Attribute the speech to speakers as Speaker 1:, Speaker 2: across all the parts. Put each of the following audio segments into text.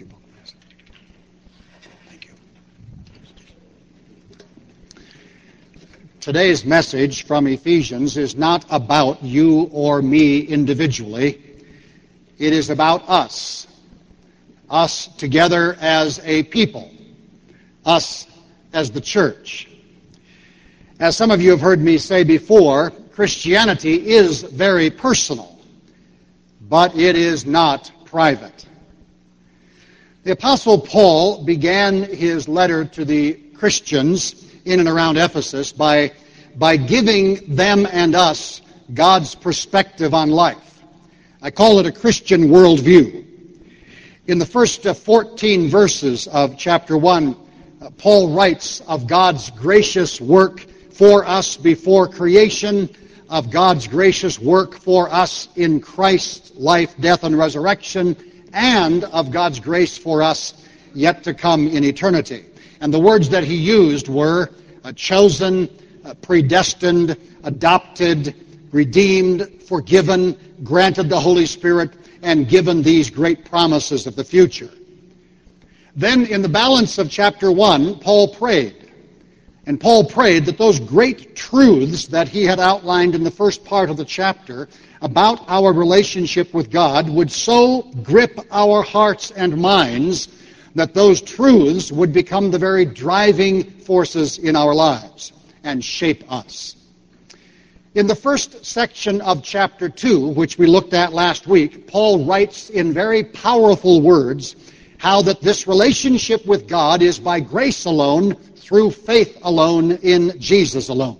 Speaker 1: you, Book of Wisdom. Thank you. Today's message from Ephesians is not about you or me individually. It is about us together as a people, us as the church. As some of you have heard me say before, Christianity is very personal, but it is not private. The Apostle Paul began his letter to the Christians in and around Ephesus by giving them and us God's perspective on life. I call it a Christian worldview. In the first 14 verses of chapter 1, Paul writes of God's gracious work for us before creation, of God's gracious work for us in Christ's life, death, and resurrection, and of God's grace for us yet to come in eternity. And the words that he used were chosen, predestined, adopted, redeemed, forgiven, granted the Holy Spirit, and given these great promises of the future. Then in the balance of chapter 1, Paul prayed. And Paul prayed that those great truths that he had outlined in the first part of the chapter about our relationship with God would so grip our hearts and minds that those truths would become the very driving forces in our lives and shape us. In the first section of chapter 2, which we looked at last week, Paul writes in very powerful words how that this relationship with God is by grace alone, through faith alone, in Jesus alone.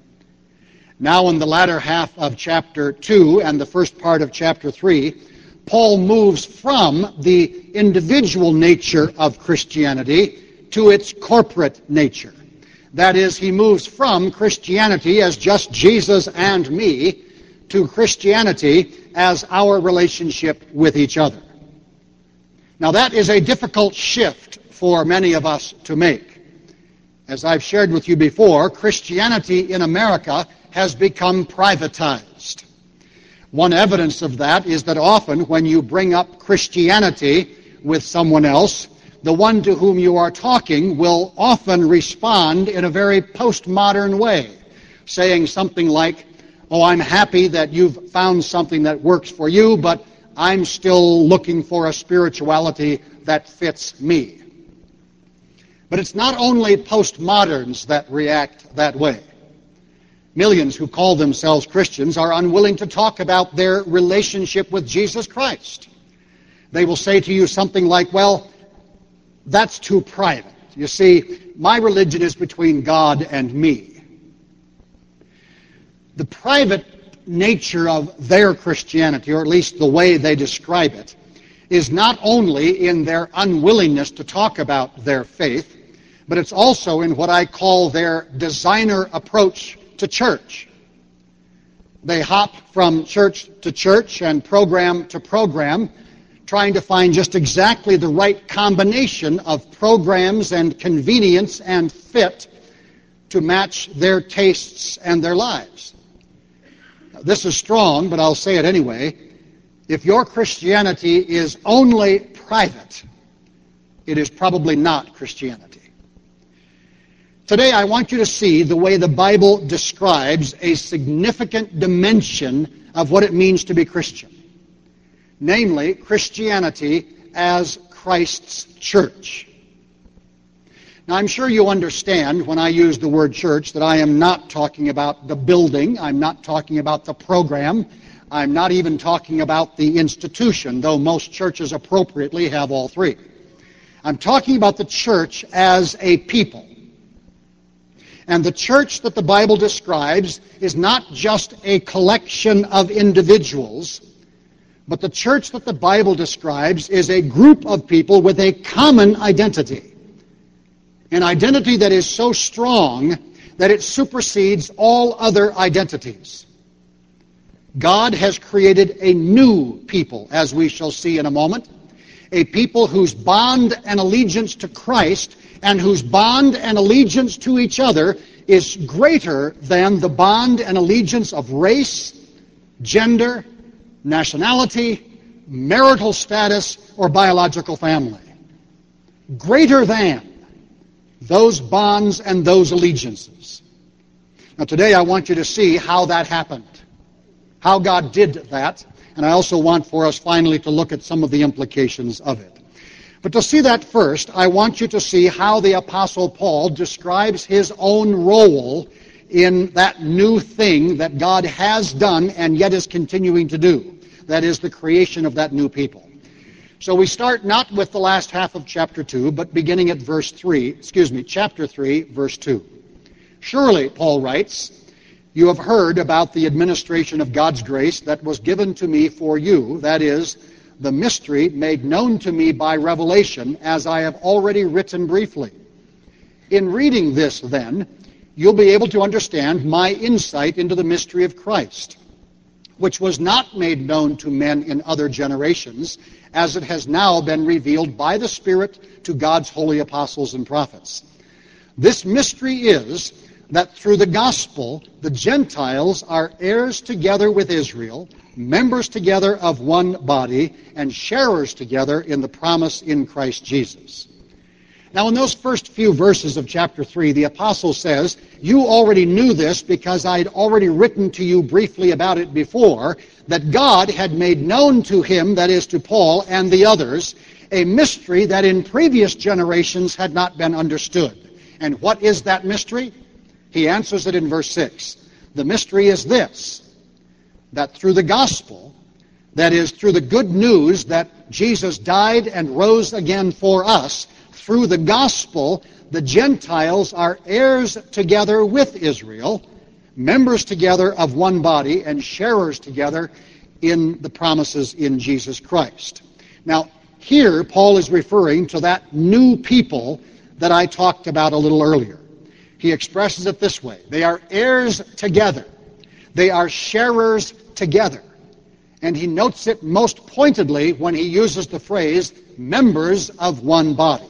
Speaker 1: Now in the latter half of chapter 2 and the first part of chapter 3, Paul moves from the individual nature of Christianity to its corporate nature. That is, he moves from Christianity as just Jesus and me to Christianity as our relationship with each other. Now that is a difficult shift for many of us to make. As I've shared with you before, Christianity in America has become privatized. One evidence of that is that often when you bring up Christianity with someone else, the one to whom you are talking will often respond in a very postmodern way, saying something like, "Oh, I'm happy that you've found something that works for you, but I'm still looking for a spirituality that fits me." But it's not only postmoderns that react that way. Millions who call themselves Christians are unwilling to talk about their relationship with Jesus Christ. They will say to you something like, "Well, that's too private. You see, my religion is between God and me." The private nature of their Christianity, or at least the way they describe it, is not only in their unwillingness to talk about their faith, but it's also in what I call their designer approach to church. They hop from church to church and program to program, trying to find just exactly the right combination of programs and convenience and fit to match their tastes and their lives. This is strong, but I'll say it anyway. If your Christianity is only private, it is probably not Christianity. Today I want you to see the way the Bible describes a significant dimension of what it means to be Christian. Namely, Christianity as Christ's church. Now, I'm sure you understand when I use the word church that I am not talking about the building, I'm not talking about the program, I'm not even talking about the institution, though most churches appropriately have all three. I'm talking about the church as a people. And the church that the Bible describes is not just a collection of individuals, but the church that the Bible describes is a group of people with a common identity. An identity that is so strong that it supersedes all other identities. God has created a new people, as we shall see in a moment, a people whose bond and allegiance to Christ and whose bond and allegiance to each other is greater than the bond and allegiance of race, gender, nationality, marital status, or biological family. greater than those bonds and those allegiances. Now today I want you to see how that happened, how God did that, and I also want for us finally to look at some of the implications of it. But to see that first, I want you to see how the Apostle Paul describes his own role in that new thing that God has done and yet is continuing to do. That is the creation of that new people. So we start not with the last half of chapter 2, but beginning at chapter 3, verse 2. Surely, Paul writes, you have heard about the administration of God's grace that was given to me for you, that is, the mystery made known to me by revelation, as I have already written briefly. In reading this, then, you'll be able to understand my insight into the mystery of Christ, which was not made known to men in other generations, as it has now been revealed by the Spirit to God's holy apostles and prophets. This mystery is that through the gospel, the Gentiles are heirs together with Israel, members together of one body, and sharers together in the promise in Christ Jesus. Now, in those first few verses of chapter 3, the apostle says, you already knew this because I had already written to you briefly about it before, that God had made known to him, that is to Paul and the others, a mystery that in previous generations had not been understood. And what is that mystery? He answers it in verse 6. The mystery is this, that through the gospel, that is, through the good news that Jesus died and rose again for us, through the gospel, the Gentiles are heirs together with Israel, members together of one body, and sharers together in the promises in Jesus Christ. Now, here Paul is referring to that new people that I talked about a little earlier. He expresses it this way. They are heirs together. They are sharers together. And he notes it most pointedly when he uses the phrase, members of one body.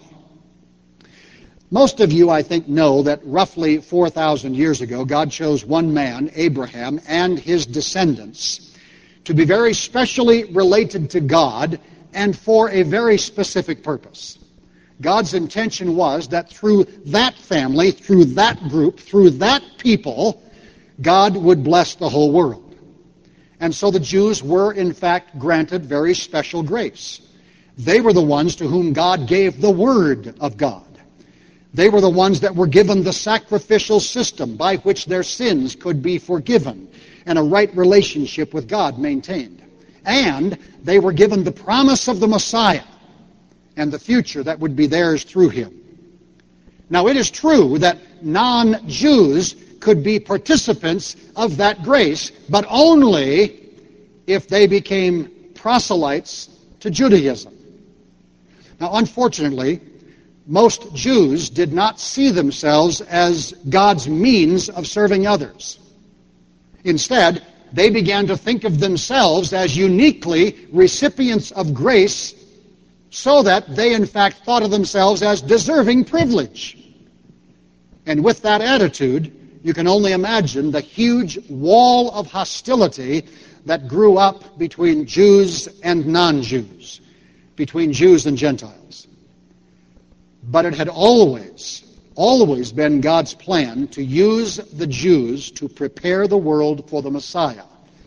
Speaker 1: Most of you, I think, know that roughly 4,000 years ago, God chose one man, Abraham, and his descendants to be very specially related to God and for a very specific purpose. God's intention was that through that family, through that group, through that people, God would bless the whole world. And so the Jews were, in fact, granted very special grace. They were the ones to whom God gave the Word of God. They were the ones that were given the sacrificial system by which their sins could be forgiven and a right relationship with God maintained. And they were given the promise of the Messiah and the future that would be theirs through him. Now, it is true that non-Jews could be participants of that grace, but only if they became proselytes to Judaism. Now, unfortunately, most Jews did not see themselves as God's means of serving others. Instead, they began to think of themselves as uniquely recipients of grace, so that they in fact thought of themselves as deserving privilege. And with that attitude, you can only imagine the huge wall of hostility that grew up between Jews and non-Jews, between Jews and Gentiles. But it had always been God's plan to use the Jews to prepare the world for the Messiah.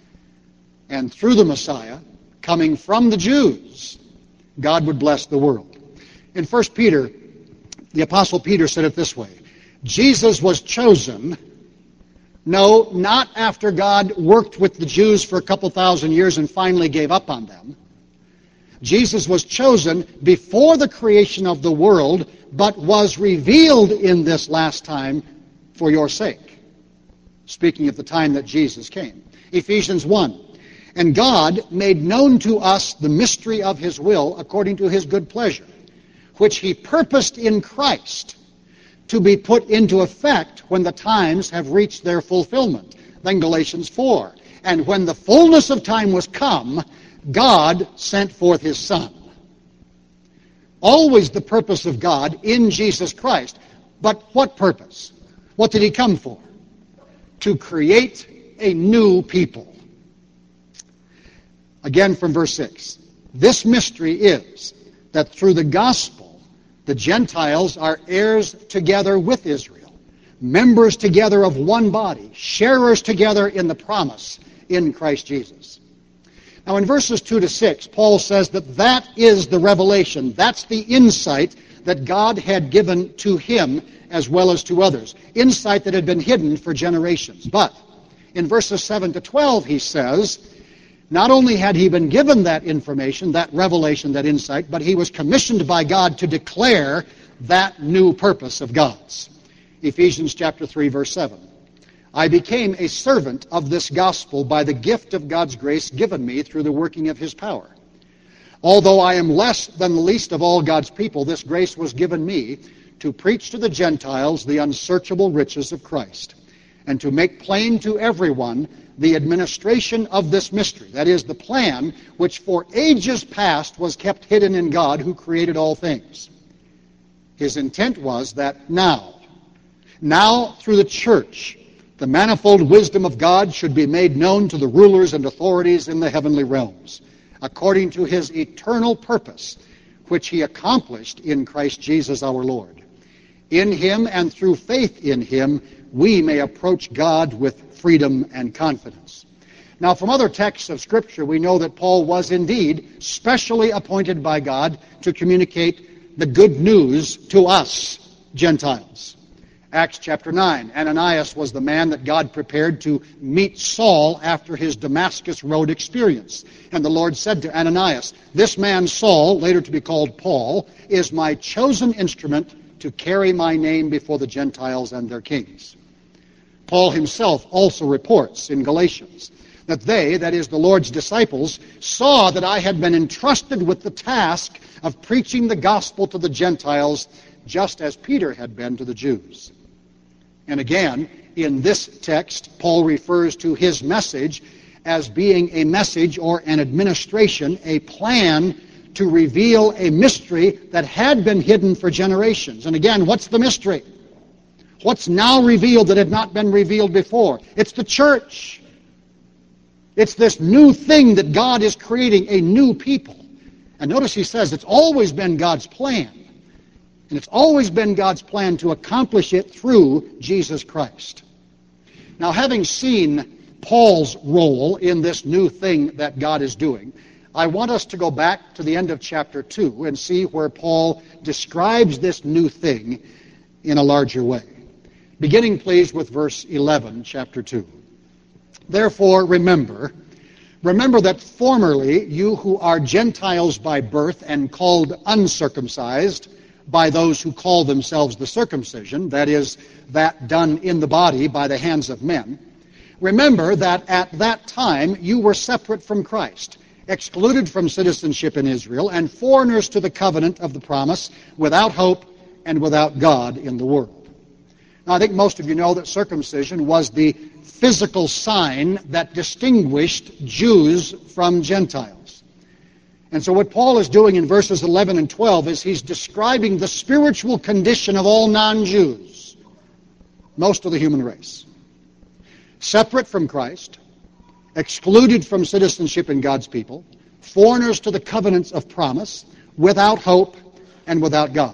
Speaker 1: And through the Messiah, coming from the Jews, God would bless the world. In 1 Peter, the Apostle Peter said it this way, Jesus was chosen, no, not after God worked with the Jews for a couple thousand years and finally gave up on them. Jesus was chosen before the creation of the world, but was revealed in this last time for your sake. Speaking of the time that Jesus came. Ephesians 1. And God made known to us the mystery of his will according to his good pleasure, which he purposed in Christ to be put into effect when the times have reached their fulfillment. Then Galatians 4. And when the fullness of time was come, God sent forth his Son. Always the purpose of God in Jesus Christ. But what purpose? What did he come for? To create a new people. Again from verse 6. This mystery is that through the gospel, The Gentiles are heirs together with Israel, members together of one body, sharers together in the promise in Christ Jesus. Now in verses 2 to 6, Paul says that is the revelation, that's the insight that God had given to him as well as to others, insight that had been hidden for generations. But in verses 7 to 12, he says, not only had he been given that information, that revelation, that insight, but he was commissioned by God to declare that new purpose of God's. Ephesians chapter 3, verse 7. I became a servant of this gospel by the gift of God's grace given me through the working of his power. Although I am less than the least of all God's people, this grace was given me to preach to the Gentiles the unsearchable riches of Christ, and to make plain to everyone the administration of this mystery, that is, the plan which for ages past was kept hidden in God who created all things. His intent was that now through the church, the manifold wisdom of God should be made known to the rulers and authorities in the heavenly realms, according to his eternal purpose, which he accomplished in Christ Jesus our Lord. In him and through faith in him, we may approach God with freedom and confidence. Now, from other texts of Scripture, we know that Paul was indeed specially appointed by God to communicate the good news to us, Gentiles. Acts chapter 9, Ananias was the man that God prepared to meet Saul after his Damascus Road experience. And the Lord said to Ananias, this man Saul, later to be called Paul, is my chosen instrument to carry my name before the Gentiles and their kings. Paul himself also reports in Galatians that they, that is the Lord's disciples, saw that I had been entrusted with the task of preaching the gospel to the Gentiles, just as Peter had been to the Jews. And again, in this text, Paul refers to his message as being a message or an administration, a plan to reveal a mystery that had been hidden for generations. And again, what's the mystery? What's now revealed that had not been revealed before? It's the church. It's this new thing that God is creating, a new people. And notice he says it's always been God's plan. And it's always been God's plan to accomplish it through Jesus Christ. Now, having seen Paul's role in this new thing that God is doing, I want us to go back to the end of chapter 2 and see where Paul describes this new thing in a larger way. Beginning, please, with verse 11, chapter 2. Therefore, remember that formerly you who are Gentiles by birth and called uncircumcised by those who call themselves the circumcision, that is, that done in the body by the hands of men, remember that at that time you were separate from Christ, excluded from citizenship in Israel, and foreigners to the covenant of the promise, without hope and without God in the world. Now, I think most of you know that circumcision was the physical sign that distinguished Jews from Gentiles. And so what Paul is doing in verses 11 and 12 is he's describing the spiritual condition of all non-Jews, most of the human race. Separate from Christ, excluded from citizenship in God's people, foreigners to the covenants of promise, without hope and without God.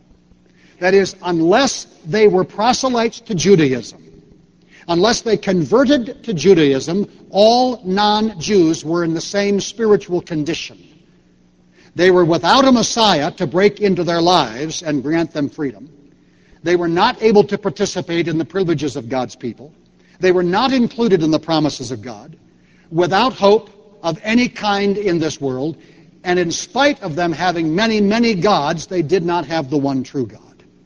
Speaker 1: That is, unless they were proselytes to Judaism, unless they converted to Judaism, all non-Jews were in the same spiritual condition. They were without a Messiah to break into their lives and grant them freedom. They were not able to participate in the privileges of God's people. They were not included in the promises of God, without hope of any kind in this world, and in spite of them having many, many gods, they did not have the one true God.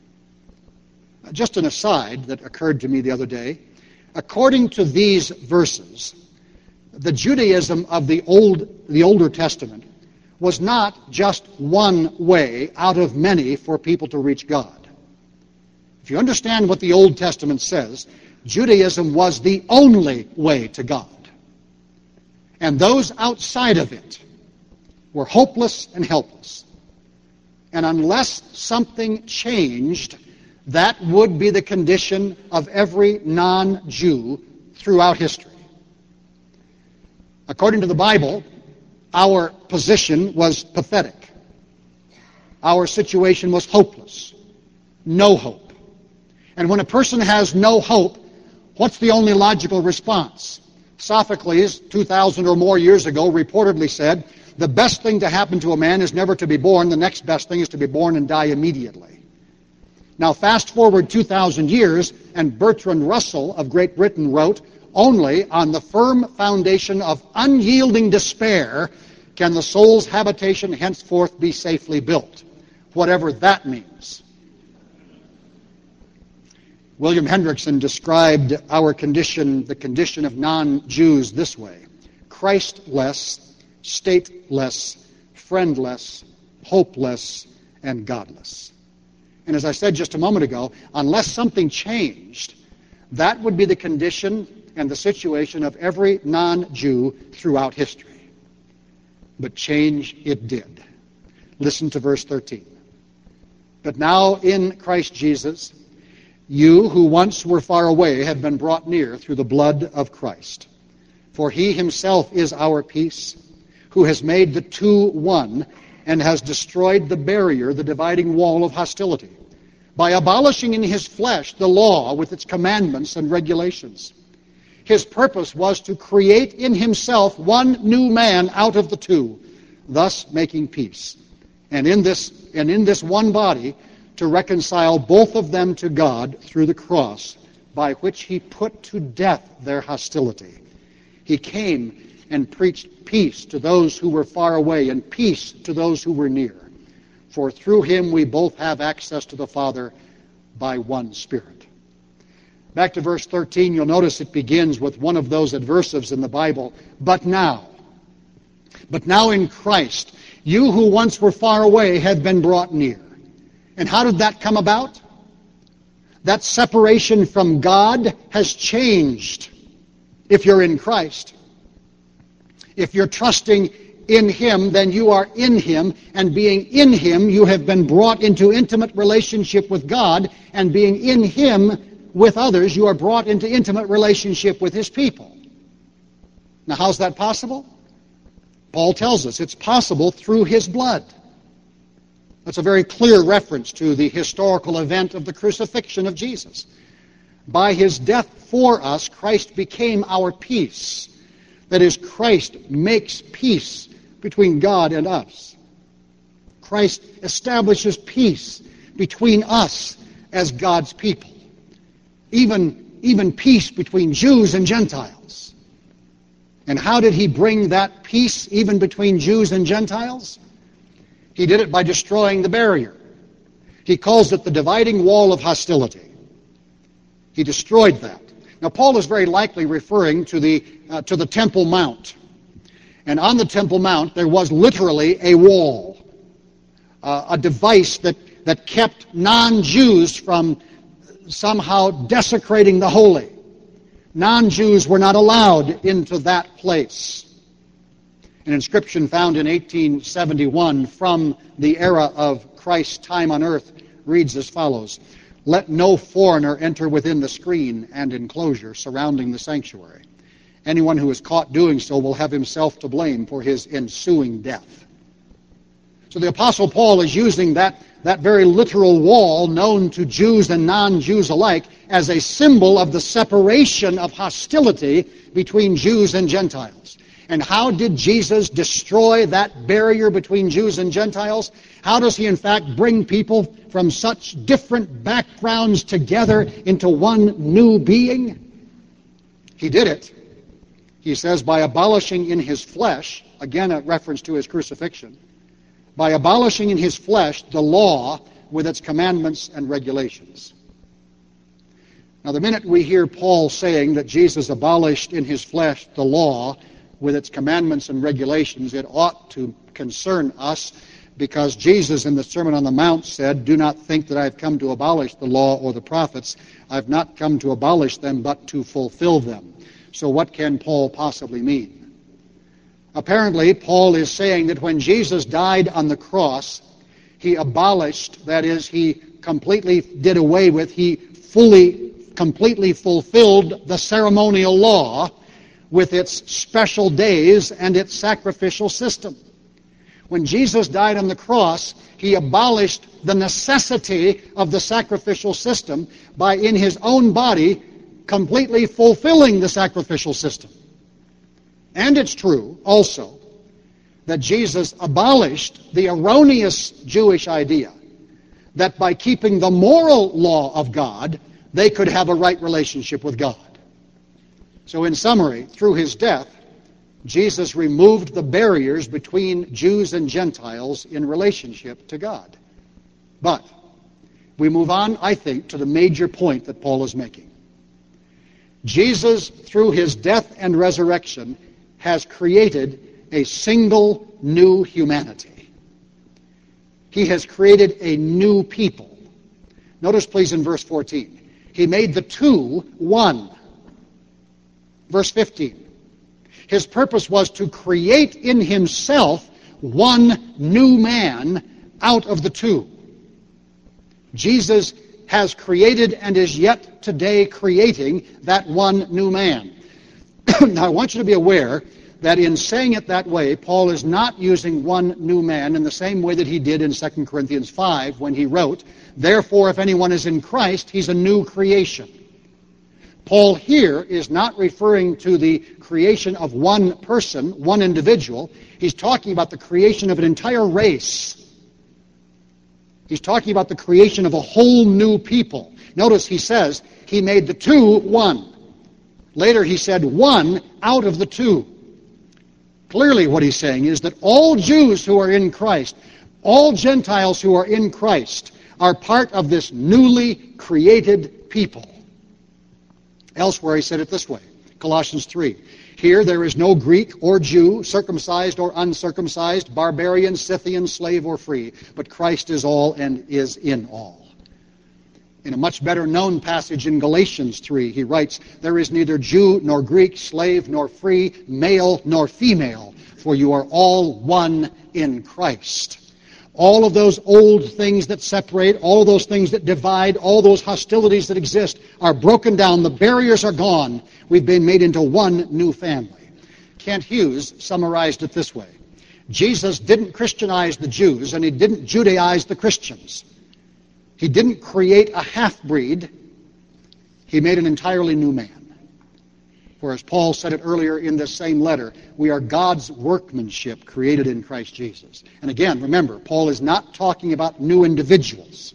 Speaker 1: Just an aside that occurred to me the other day. According to these verses, the Judaism of the Older Testament was not just one way out of many for people to reach God. If you understand what the Old Testament says, Judaism was the only way to God. And those outside of it were hopeless and helpless. And unless something changed, that would be the condition of every non-Jew throughout history. According to the Bible, our position was pathetic. our situation was hopeless. No hope. And when a person has no hope, what's the only logical response? Sophocles, 2,000 or more years ago, reportedly said, the best thing to happen to a man is never to be born. The next best thing is to be born and die immediately. Now fast forward 2,000 years, and Bertrand Russell of Great Britain wrote, only on the firm foundation of unyielding despair can the soul's habitation henceforth be safely built, whatever that means. William Hendrickson described our condition, the condition of non-Jews, this way: Christless, stateless, friendless, hopeless, and godless. And as I said just a moment ago, unless something changed, that would be the condition and the situation of every non-Jew throughout history. But change it did. Listen to verse 13. But now in Christ Jesus, you who once were far away have been brought near through the blood of Christ. For he himself is our peace, who has made the two one and has destroyed the barrier, the dividing wall of hostility, by abolishing in his flesh the law with its commandments and regulations. His purpose was to create in himself one new man out of the two, thus making peace. And in this one body to reconcile both of them to God through the cross, by which he put to death their hostility. He came and preached peace to those who were far away and peace to those who were near. For through him we both have access to the Father by one Spirit. Back to verse 13, you'll notice it begins with one of those adversives in the Bible, but now in Christ, you who once were far away have been brought near. And how did that come about? That separation from God has changed if you're in Christ. If you're trusting in him, then you are in him, and being in him, you have been brought into intimate relationship with God, and being in him with others, you are brought into intimate relationship with his people. Now, how's that possible? Paul tells us it's possible through his blood. That's a very clear reference to the historical event of the crucifixion of Jesus. By his death for us, Christ became our peace. That is, Christ makes peace between God and us. Christ establishes peace between us as God's people. Even peace between Jews and Gentiles. And how did he bring that peace even between Jews and Gentiles? He did it by destroying the barrier. He calls it the dividing wall of hostility. He destroyed that. Now, Paul is very likely referring to the Temple Mount. And on the Temple Mount, there was literally a wall, a device that kept non-Jews from somehow desecrating the holy. Non-Jews were not allowed into that place. An inscription found in 1871 from the era of Christ's time on earth reads as follows: "Let no foreigner enter within the screen and enclosure surrounding the sanctuary. Anyone who is caught doing so will have himself to blame for his ensuing death." So the Apostle Paul is using that very literal wall known to Jews and non-Jews alike as a symbol of the separation of hostility between Jews and Gentiles. And how did Jesus destroy that barrier between Jews and Gentiles? How does he in fact bring people from such different backgrounds together into one new being? He did it, he says, by abolishing in his flesh, again a reference to his crucifixion, by abolishing in his flesh the law with its commandments and regulations. Now, the minute we hear Paul saying that Jesus abolished in his flesh the law with its commandments and regulations, it ought to concern us, because Jesus in the Sermon on the Mount said, "Do not think that I have come to abolish the law or the prophets. I have not come to abolish them, but to fulfill them." So what can Paul possibly mean? Apparently, Paul is saying that when Jesus died on the cross, he abolished, that is, he completely did away with, he completely fulfilled the ceremonial law with its special days and its sacrificial system. When Jesus died on the cross, he abolished the necessity of the sacrificial system by, in his own body, completely fulfilling the sacrificial system. And it's true, also, that Jesus abolished the erroneous Jewish idea that by keeping the moral law of God, they could have a right relationship with God. So in summary, through his death, Jesus removed the barriers between Jews and Gentiles in relationship to God. But we move on, I think, to the major point that Paul is making. Jesus, through his death and resurrection, has created a single new humanity. He has created a new people. Notice, please, in verse 14. He made the two one. Verse 15. His purpose was to create in himself one new man out of the two. Jesus has created and is yet today creating that one new man. Now, I want you to be aware that in saying it that way, Paul is not using one new man in the same way that he did in 2 Corinthians 5 when he wrote, "Therefore, if anyone is in Christ, he's a new creation." Paul here is not referring to the creation of one person, one individual. He's talking about the creation of an entire race. He's talking about the creation of a whole new people. Notice he says he made the two one. Later he said one out of the two. Clearly what he's saying is that all Jews who are in Christ, all Gentiles who are in Christ, are part of this newly created people. Elsewhere he said it this way, Colossians 3. Here there is no Greek or Jew, circumcised or uncircumcised, barbarian, Scythian, slave or free, but Christ is all and is in all. In a much better known passage in Galatians 3, he writes, "There is neither Jew nor Greek, slave nor free, male nor female, for you are all one in Christ." All of those old things that separate, all of those things that divide, all those hostilities that exist are broken down. The barriers are gone. We've been made into one new family. Kent Hughes summarized it this way. Jesus didn't Christianize the Jews, and he didn't Judaize the Christians. He didn't create a half-breed. He made an entirely new man. For as Paul said it earlier in this same letter, we are God's workmanship created in Christ Jesus. And again, remember, Paul is not talking about new individuals.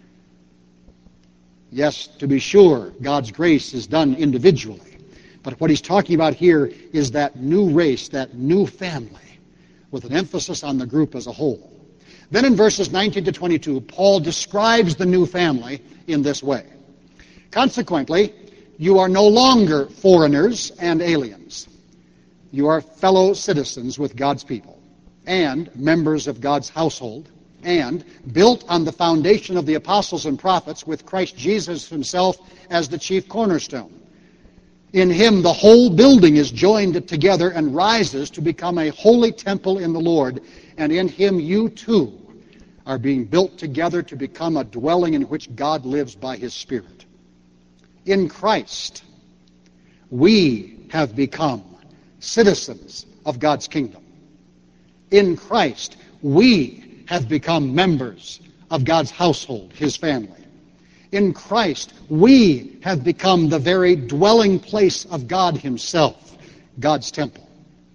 Speaker 1: Yes, to be sure, God's grace is done individually. But what he's talking about here is that new race, that new family, with an emphasis on the group as a whole. Then in verses 19 to 22, Paul describes the new family in this way. Consequently, you are no longer foreigners and aliens. You are fellow citizens with God's people and members of God's household and built on the foundation of the apostles and prophets with Christ Jesus himself as the chief cornerstone. In him the whole building is joined together and rises to become a holy temple in the Lord, and in him you too are being built together to become a dwelling in which God lives by his Spirit. In Christ, we have become citizens of God's kingdom. In Christ, we have become members of God's household, his family. In Christ, we have become the very dwelling place of God himself, God's temple.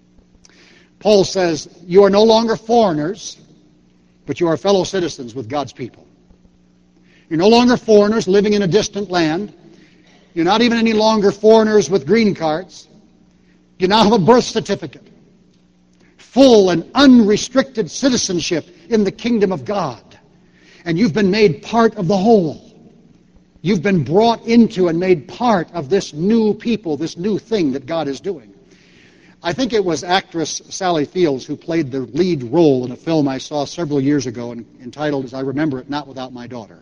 Speaker 1: Paul says, you are no longer foreigners, but you are fellow citizens with God's people. You're no longer foreigners living in a distant land. You're not even any longer foreigners with green cards. You now have a birth certificate. Full and unrestricted citizenship in the kingdom of God. And you've been made part of the whole. You've been brought into and made part of this new people, this new thing that God is doing. I think it was actress Sally Fields who played the lead role in a film I saw several years ago entitled, as I remember it, Not Without My Daughter.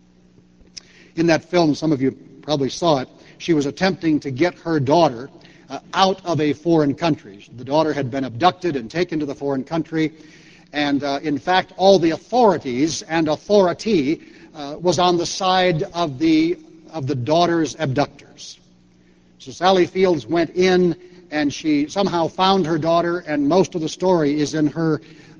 Speaker 1: In that film, some of you probably saw it, she was attempting to get her daughter out of a foreign country. The daughter had been abducted and taken to the foreign country, and in fact, all the authorities and authority was on the side of the daughter's abductors. So Sally Fields went in, and she somehow found her daughter, and most of the story is in her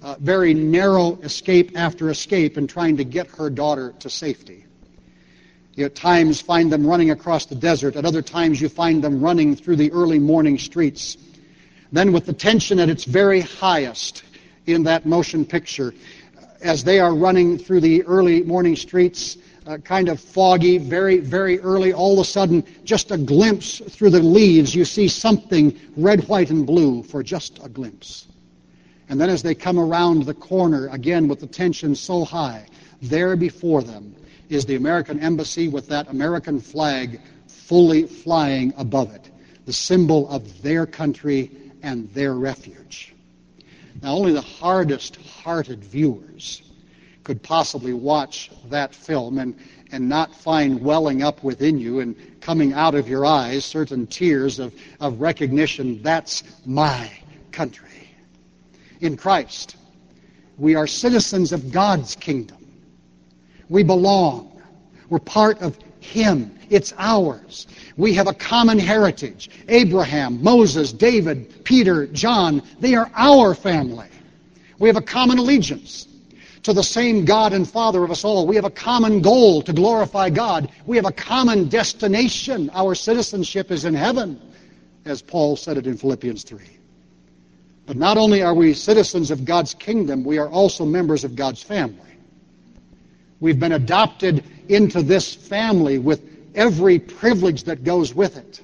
Speaker 1: very narrow escape after escape in trying to get her daughter to safety. You at times find them running across the desert. At other times you find them running through the early morning streets. Then with the tension at its very highest in that motion picture, as they are running through the early morning streets, kind of foggy, very, very early, all of a sudden, just a glimpse through the leaves, you see something red, white, and blue for just a glimpse. And then as they come around the corner, again with the tension so high, there before them is the American embassy with that American flag fully flying above it, the symbol of their country and their refuge. Now, only the hardest-hearted viewers could possibly watch that film and not find welling up within you and coming out of your eyes certain tears of recognition. That's my country. In Christ, we are citizens of God's kingdom. We belong. We're part of Him. It's ours. We have a common heritage. Abraham, Moses, David, Peter, John, they are our family. We have a common allegiance to the same God and Father of us all. We have a common goal to glorify God. We have a common destination. Our citizenship is in heaven, as Paul said it in Philippians 3. But not only are we citizens of God's kingdom, we are also members of God's family. We've been adopted into this family with every privilege that goes with it.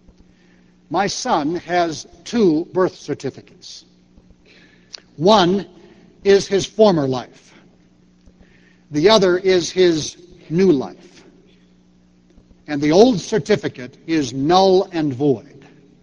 Speaker 1: My son has 2 birth certificates. One is his former life. The other is his new life. And the old certificate is null and void.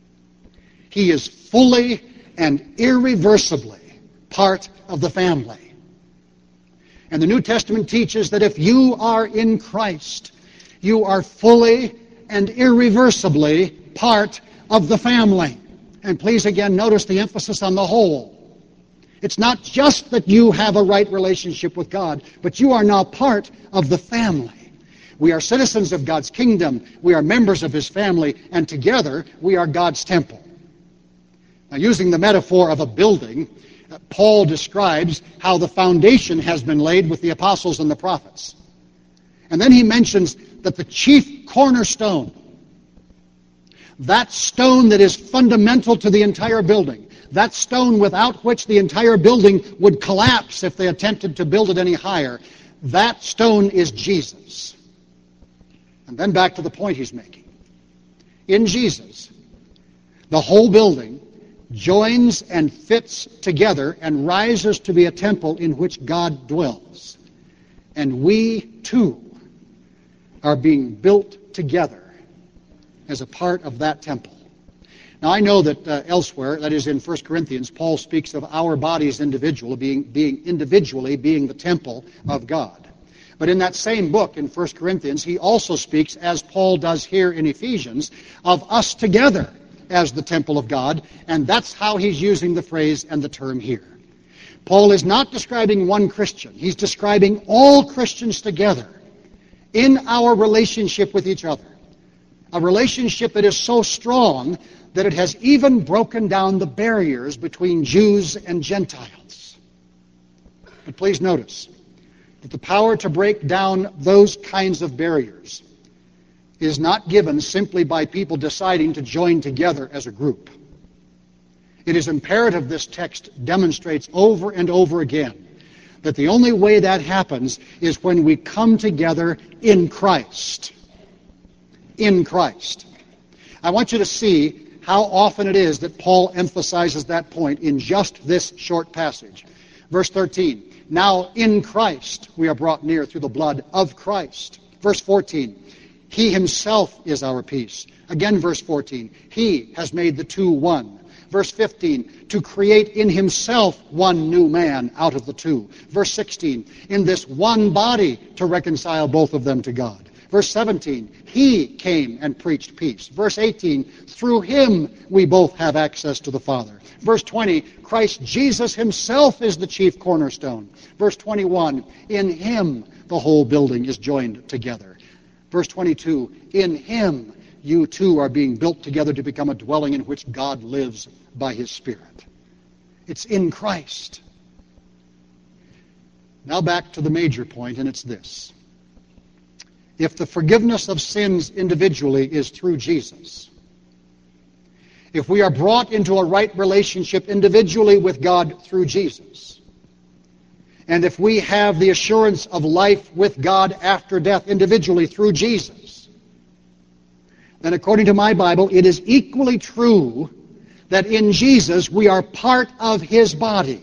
Speaker 1: He is fully and irreversibly part of the family. And the New Testament teaches that if you are in Christ, you are fully and irreversibly part of the family. And please again notice the emphasis on the whole. It's not just that you have a right relationship with God, but you are now part of the family. We are citizens of God's kingdom, we are members of His family, and together we are God's temple. Now, using the metaphor of a building, Paul describes how the foundation has been laid with the apostles and the prophets. And then he mentions that the chief cornerstone, that stone that is fundamental to the entire building, that stone without which the entire building would collapse if they attempted to build it any higher, that stone is Jesus. And then back to the point he's making. In Jesus, the whole building joins and fits together and rises to be a temple in which God dwells. And we, too, are being built together as a part of that temple. Now, I know that elsewhere, that is in 1 Corinthians, Paul speaks of our bodies individually being the temple of God. But in that same book, in 1 Corinthians, he also speaks, as Paul does here in Ephesians, of us together as the temple of God, and that's how he's using the phrase and the term here. Paul is not describing one Christian. He's describing all Christians together in our relationship with each other. A relationship that is so strong that it has even broken down the barriers between Jews and Gentiles. But please notice that the power to break down those kinds of barriers is not given simply by people deciding to join together as a group. It is imperative, this text demonstrates over and over again, that the only way that happens is when we come together in Christ. In Christ. I want you to see how often it is that Paul emphasizes that point in just this short passage. Verse 13, now in Christ we are brought near through the blood of Christ. Verse 14, He Himself is our peace. Again, verse 14, He has made the two one. Verse 15, to create in Himself one new man out of the two. Verse 16, in this one body to reconcile both of them to God. Verse 17, He came and preached peace. Verse 18, through Him we both have access to the Father. Verse 20, Christ Jesus Himself is the chief cornerstone. Verse 21, in Him the whole building is joined together. Verse 22, in Him you too are being built together to become a dwelling in which God lives by His Spirit. It's in Christ. Now back to the major point, and it's this. If the forgiveness of sins individually is through Jesus, if we are brought into a right relationship individually with God through Jesus, and if we have the assurance of life with God after death individually through Jesus, then according to my Bible, it is equally true that in Jesus we are part of His body.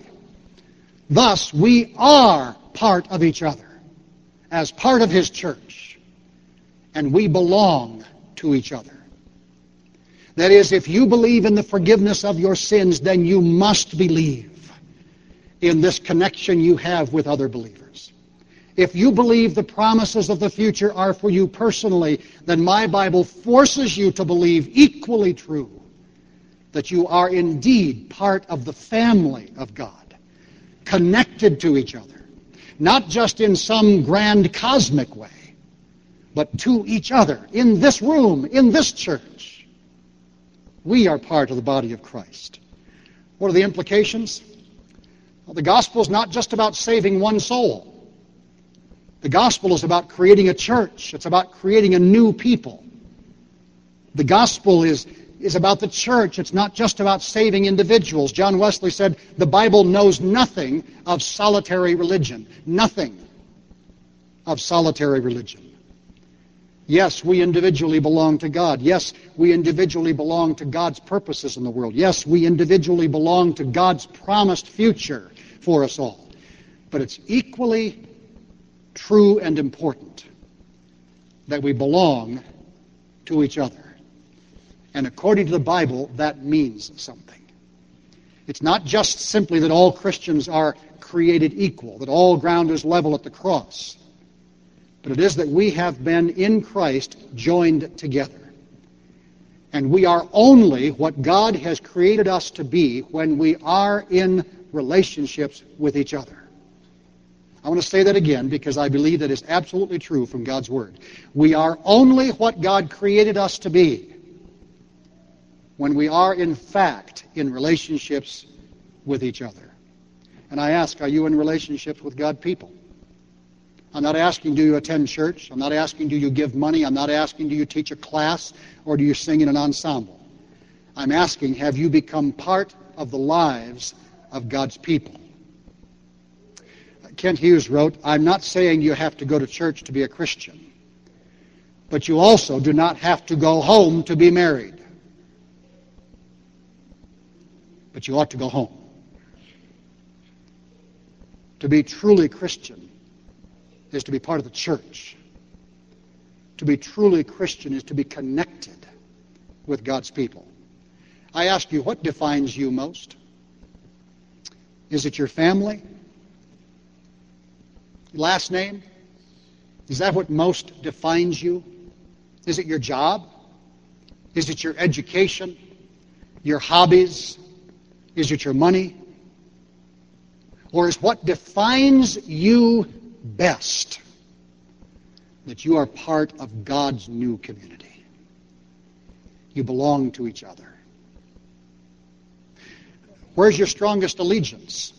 Speaker 1: Thus, we are part of each other as part of His church, and we belong to each other. That is, if you believe in the forgiveness of your sins, then you must believe in this connection you have with other believers. If you believe the promises of the future are for you personally, then my Bible forces you to believe equally true that you are indeed part of the family of God, connected to each other, not just in some grand cosmic way, but to each other, in this room, in this church. We are part of the body of Christ. What are the implications? Well, the gospel is not just about saving one soul. The gospel is about creating a church. It's about creating a new people. The gospel is about the church. It's not just about saving individuals. John Wesley said, the Bible knows nothing of solitary religion. Nothing of solitary religion. Yes, we individually belong to God. Yes, we individually belong to God's purposes in the world. Yes, we individually belong to God's promised future for us all. But it's equally true and important that we belong to each other. And according to the Bible, that means something. It's not just simply that all Christians are created equal, that all ground is level at the cross. But it is that we have been in Christ joined together. And we are only what God has created us to be when we are in relationships with each other. I want to say that again because I believe that is absolutely true from God's Word. We are only what God created us to be when we are in fact in relationships with each other. And I ask, are you in relationships with God people? I'm not asking, do you attend church? I'm not asking, do you give money? I'm not asking, do you teach a class? Or do you sing in an ensemble? I'm asking, have you become part of the lives of God's people? Kent Hughes wrote, I'm not saying you have to go to church to be a Christian, but you also do not have to go home to be married. But you ought to go home. To be truly Christian is to be part of the church. To be truly Christian is to be connected with God's people. I ask you, what defines you most? Is it your family? Last name? Is that what most defines you? Is it your job? Is it your education? Your hobbies? Is it your money? Or is what defines you best that you are part of God's new community? You belong to each other. Where's your strongest allegiance?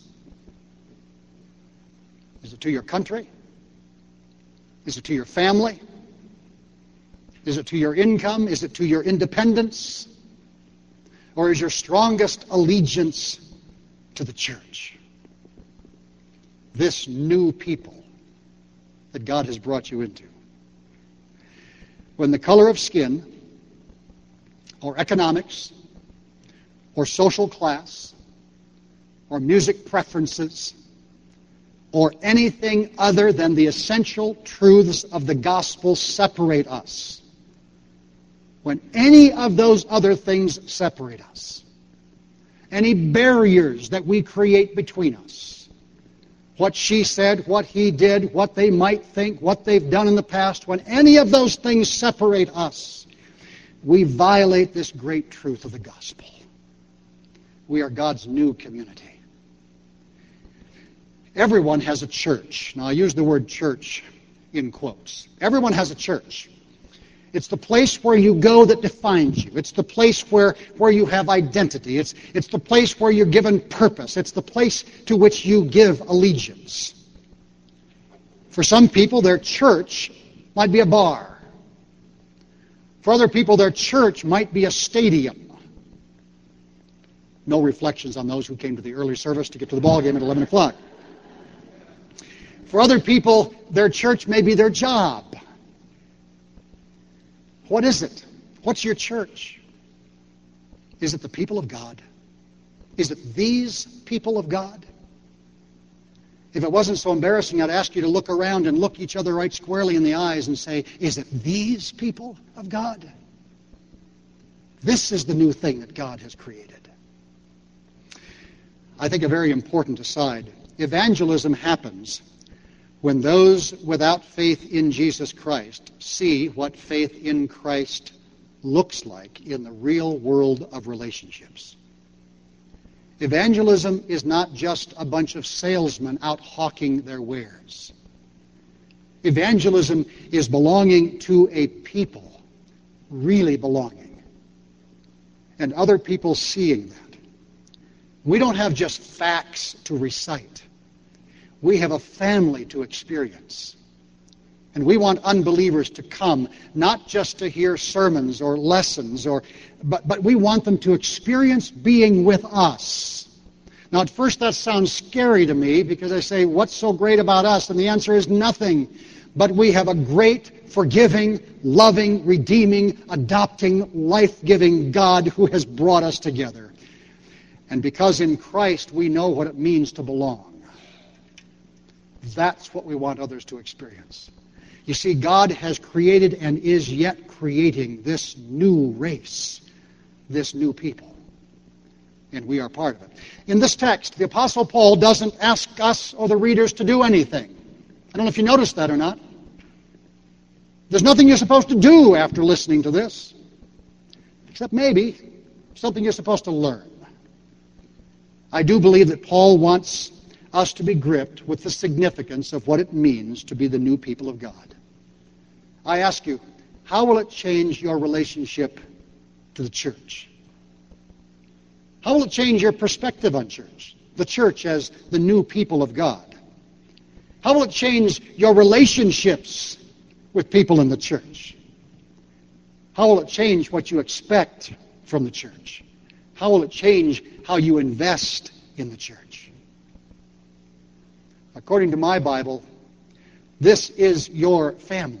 Speaker 1: Is it to your country? Is it to your family? Is it to your income? Is it to your independence? Or is your strongest allegiance to the church? This new people that God has brought you into. When the color of skin, or economics, or social class, or music preferences, or anything other than the essential truths of the gospel separate us, when any of those other things separate us, any barriers that we create between us, what she said, what he did, what they might think, what they've done in the past, when any of those things separate us, we violate this great truth of the gospel. We are God's new community. Everyone has a church. Now, I use the word church in quotes. Everyone has a church. It's the place where you go that defines you. It's the place where you have identity. It's the place where you're given purpose. It's the place to which you give allegiance. For some people, their church might be a bar. For other people, their church might be a stadium. No reflections on those who came to the early service to get to the ball game at 11 o'clock. For other people, their church may be their job. What is it? What's your church? Is it the people of God? Is it these people of God? If it wasn't so embarrassing, I'd ask you to look around and look each other right squarely in the eyes and say, is it these people of God? This is the new thing that God has created. I think a very important aside. Evangelism happens when those without faith in Jesus Christ see what faith in Christ looks like in the real world of relationships. Evangelism is not just a bunch of salesmen out hawking their wares. Evangelism is belonging to a people, really belonging, and other people seeing that. We don't have just facts to recite. We have a family to experience. And we want unbelievers to come, not just to hear sermons or lessons, but we want them to experience being with us. Now, at first that sounds scary to me because I say, what's so great about us? And the answer is nothing. But we have a great, forgiving, loving, redeeming, adopting, life-giving God who has brought us together. And because in Christ we know what it means to belong. That's what we want others to experience. You see, God has created and is yet creating this new race, this new people. And we are part of it. In this text, the Apostle Paul doesn't ask us or the readers to do anything. I don't know if you noticed that or not. There's nothing you're supposed to do after listening to this, except maybe something you're supposed to learn. I do believe that Paul wants us to be gripped with the significance of what it means to be the new people of God. I ask you, how will it change your relationship to the church? How will it change your perspective on church? The church as the new people of God. How will it change your relationships with people in the church? How will it change what you expect from the church? How will it change how you invest in the church? According to my Bible, this is your family.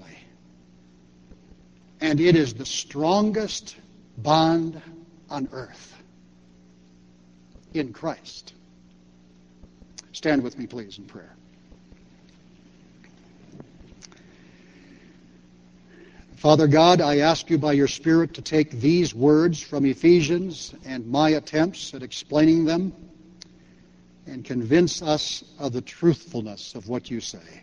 Speaker 1: And it is the strongest bond on earth in Christ. Stand with me, please, in prayer. Father God, I ask you by your Spirit to take these words from Ephesians and my attempts at explaining them and convince us of the truthfulness of what you say.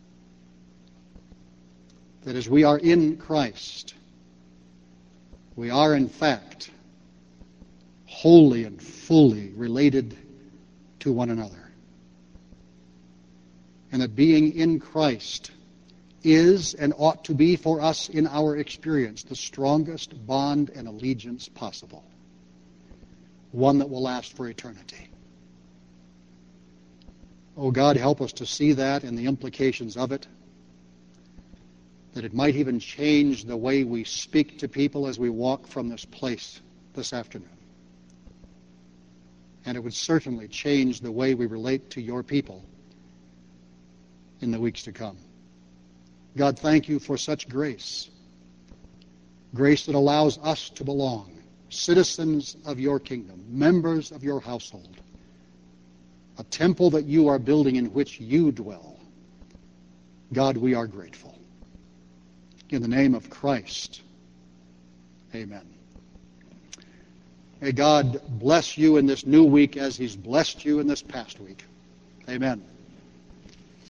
Speaker 1: That as we are in Christ, we are in fact wholly and fully related to one another. And that being in Christ is and ought to be for us in our experience the strongest bond and allegiance possible. One that will last for eternity. Oh God, help us to see that and the implications of it. That it might even change the way we speak to people as we walk from this place this afternoon. And it would certainly change the way we relate to your people in the weeks to come. God, thank you for such grace. Grace that allows us to belong, citizens of your kingdom, members of your household, a temple that you are building in which you dwell. God, we are grateful. In the name of Christ, amen. May God bless you in this new week as he's blessed you in this past week. Amen.